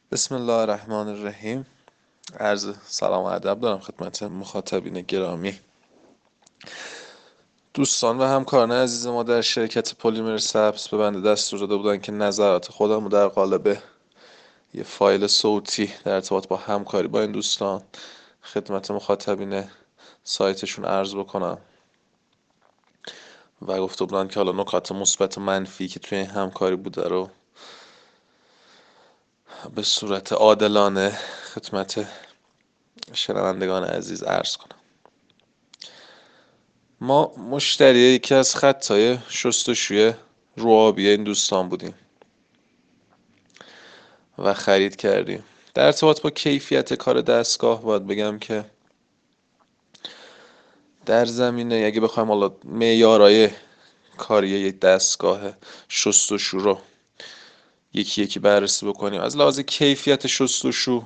بسم الله الرحمن الرحیم. عرض سلام و ادب دارم خدمت مخاطبین گرامی، دوستان و همکاران عزیز ما در شرکت پلیمر سبز به بنده دستور داده بودن که نظرات خودم رو در قالب یه فایل صوتی در ارتباط با همکاری با این دوستان خدمت مخاطبین سایتشون عرض بکنم و گفته بودن که حالا نکات مثبت و منفی که توی این همکاری بوده رو به صورت عادلانه خدمت شنوندگان عزیز عرض کنم. ما مشتری یکی از خطای شستشوی روابی این دوستان بودیم و خرید کردیم. در ارتباط با کیفیت کار دستگاه باید بگم که در زمینه اگه بخوایم حالا معیارهای کاری یک دستگاه شستشو رو یکی یکی بررسی بکنیم، از لحاظ کیفیت شستشو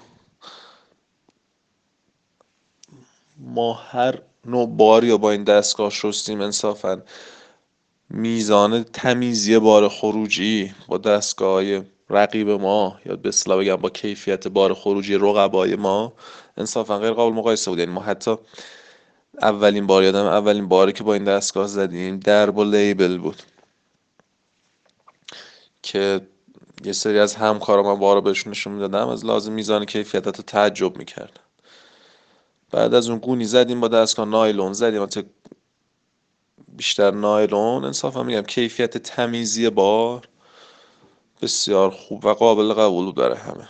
ما هر نوع باری رو با این دستگاه شستیم، انصافا میزان تمیزی بار خروجی با دستگاه‌های رقیب ما یا به اصطلاح بگم با کیفیت بار خروجی رقبای ما انصافا غیر قابل مقایسه بود. یعنی ما حتی اولین باری که با این دستگاه زدیم درب و لیبل بود که یه سری از همکارا من بارو بهشون نشون میدادم، از لازم میزان کیفیت رو تعجب میکرد. بعد از اون گونی زدیم با دستگاه نایلون زدیم، البته بیشتر نایلون. انصافا میگم کیفیت تمیزی بار بسیار خوب و قابل قبول بود برای همه.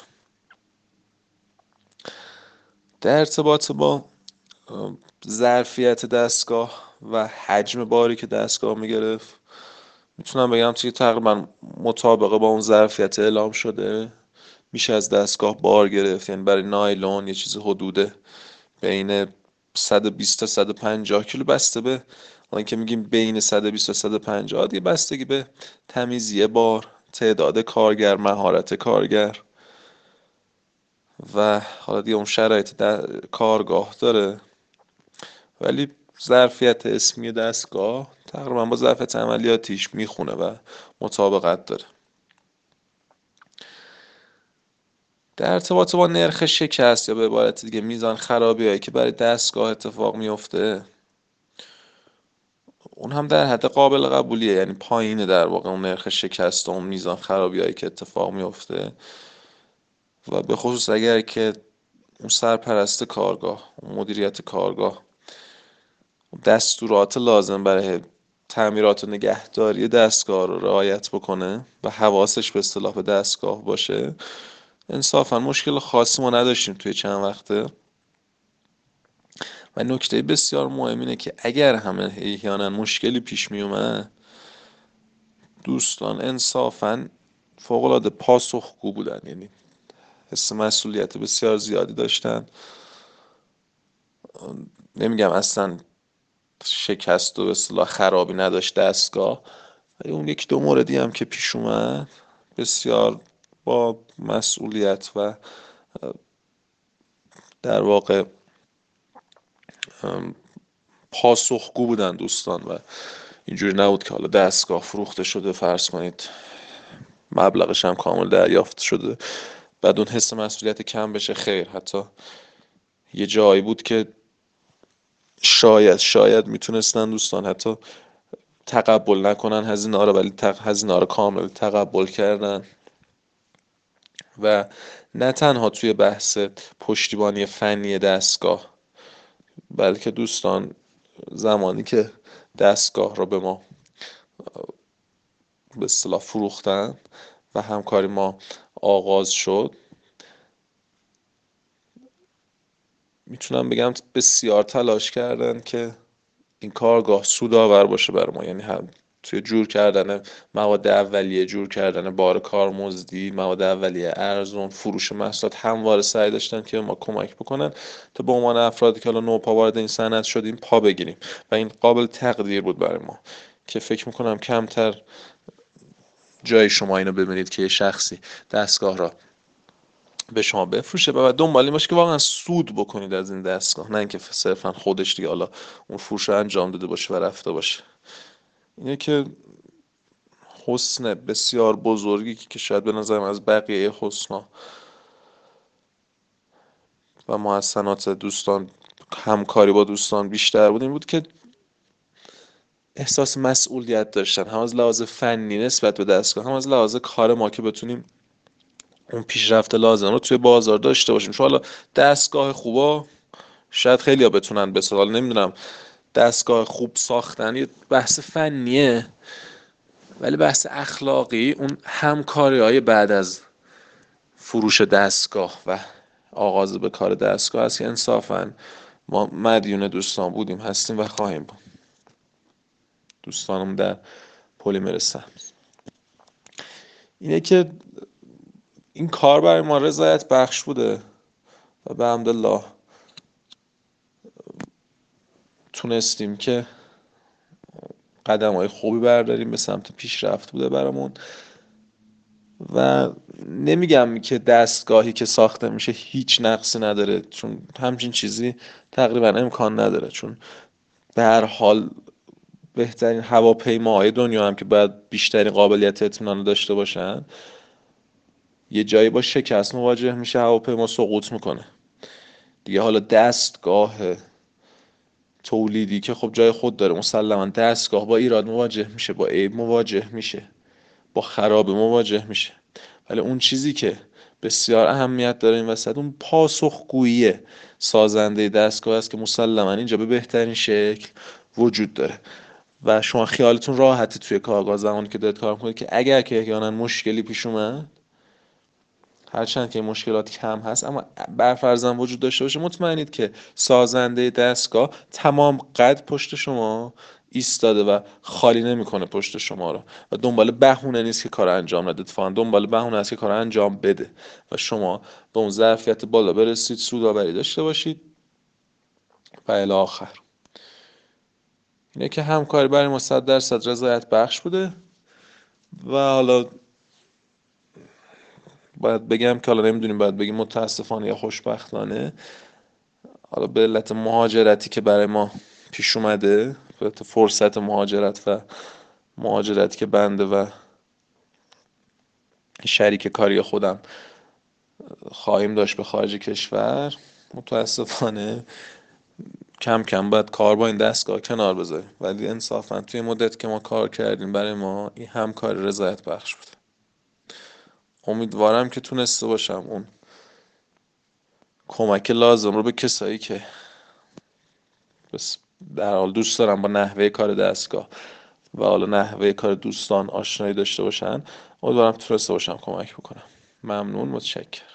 در ارتباط با ظرفیت دستگاه و حجم باری که دستگاه میگرفت میتونم بگم که تقریبا مطابقه با اون ظرفیت اعلام شده میشه از دستگاه بار گرفت. یعنی برای نایلون یه چیز حدود بین 120 تا 150 کیلو، بسته به حالا که میگیم بین 120 تا 150 دیگه بستگی به تمیزی بار، تعداد کارگر، مهارت کارگر و حالا دیگه اون شرایط کارگاه داره. ولی ظرفیت اسمی دستگاه تقریبا با ظرفیت عملیاتیش میخونه و مطابقت داره. در ارتباط با نرخ شکست یا به عبارت دیگه میزان خرابی هایی که برای دستگاه اتفاق میفته، اون هم در حد قابل قبولیه. یعنی پایینه در واقع اون نرخ شکست و اون میزان خرابی هایی که اتفاق میفته، و به خصوص اگر که اون سرپرست کارگاه، اون مدیریت کارگاه دستورات لازم برای تعمیرات و نگهداری دستگاه رو رعایت بکنه و حواسش به اصطلاح به دستگاه باشه، انصافا مشکل خاصی ما نداشتیم توی چند وقته. و نکته بسیار مهم اینه که اگر همه احیانا مشکلی پیش می اومد، دوستان انصافا فوق‌العاده پاسخگو بودن. یعنی حس مسئولیت بسیار زیادی داشتن. نمیگم اصلا شکست و به اصطلاح خرابی نداشت دستگاه، ولی اون یک دو موردی هم که پیش اومد بسیار با مسئولیت و در واقع پاسخگو بودن دوستان. و اینجوری نبود که حالا دستگاه فروخته شده فرض کنید مبلغش هم کامل دریافت شده بعد اون حس مسئولیت کم بشه. خیر، حتی یه جایی بود که شاید میتونستن دوستان حتی تقبل نکنن هزینه ها رو، ولی هزینه ها رو کامل تقبل کردن. و نه تنها توی بحث پشتیبانی فنی دستگاه، بلکه دوستان زمانی که دستگاه رو به ما به اصطلاح فروختن و همکاری ما آغاز شد، میتونم بگم بسیار تلاش کردن که این کارگاه سودآور باشه برای ما. یعنی هم توی جور کردن مواد اولیه، جور کردن بار کارمزدی، مواد اولیه ارزون، فروش محصولات، همواره سعی داشتن که ما کمک بکنن تا به عنوان افرادی که حالا نوپا وارد این صنعت شدیم پا بگیریم. و این قابل تقدیر بود برای ما که فکر میکنم کمتر جای شما اینو ببینید که یه شخصی دستگاه را به شما بفروشه و بعد دنبال این باشه که واقعا سود بکنید از این دستگاه، نه اینکه صرفا خودش دیگه حالا اون فروش رو انجام داده باشه و رفته باشه. اینه که حسن بسیار بزرگی که شاید به نظرم از بقیه حسنا و محسنات دوستان، همکاری با دوستان بیشتر بود، این بود که احساس مسئولیت داشتن، هم از لحاظ فنی نسبت به دستگاه، هم از لحاظ کار ما که بتونیم اون پیشرفت لازم رو توی بازار داشته باشیم. چون حالا دستگاه خوبا شاید خیلی ها بتونن بسازن، حالا نمیدونم، دستگاه خوب ساختن یه بحث فنیه، ولی بحث اخلاقی اون همکاری های بعد از فروش دستگاه و آغاز به کار دستگاه است که انصافا ما مدیون دوستان بودیم، هستیم و خواهیم بود. دوستانم در پلیمر سبز اینه که این کار برای ما رضایت بخش بوده و به حمدالله تونستیم که قدم های خوبی برداریم به سمت پیشرفت بوده برامون. و نمیگم که دستگاهی که ساخته میشه هیچ نقصی نداره، چون همچین چیزی تقریبا امکان نداره، چون به هر حال بهترین هواپیماهای دنیا هم که باید بیشترین قابلیت اطمینان رو داشته باشن، یه جایی با شکست مواجه میشه، هواپیما سقوط میکنه دیگه. حالا دستگاه تولیدی که خب جای خود داره، مسلما دستگاه با ایراد مواجه میشه، با عیب مواجه میشه، با خرابه مواجه میشه، ولی اون چیزی که بسیار اهمیت داره این وسط اون پاسخگویی سازنده دستگاه است که مسلما اینجا به بهترین شکل وجود داره. و شما خیالتون راحته توی کارگاه زمانی که دارید کار میکنید که اگر که احیانا مشکلی پیش اومد، هرچند که مشکلات کم هست اما برفرضاً وجود داشته باشه، مطمئنید که سازنده دستگاه تمام قد پشت شما ایستاده و خالی نمیکنه پشت شما رو و دنبال بهونه نیست که کار انجام نده، اتفاقاً دنبال بهونه است که کار انجام بده و شما به اون ظرفیت بالا برسید، سودآوری داشته باشید و الی آخر. اینه که همکاری برای ما 100% رضایت بخش بوده. و حالا باید بگم که حالا نمیدونیم باید بگیم متاسفانه یا خوشبختانه، حالا به علت مهاجرتی که برای ما پیش اومده، به علت فرصت مهاجرت و مهاجرتی که بنده و شریک کاری خودم خواهیم داشت به خارج کشور، متاسفانه کم کم باید کار با این دستگاه کنار بذاریم، ولی انصافا توی مدت که ما کار کردیم برای ما این همکاری رضایت بخش بود. امیدوارم که تونسته باشم اون کمک لازم رو به کسایی که بس در حال دوست دارم با نحوه کار دستگاه و حالا نحوه کار دوستان آشنایی داشته باشن، امیدوارم تونسته باشم کمک بکنم. ممنون، متشکرم.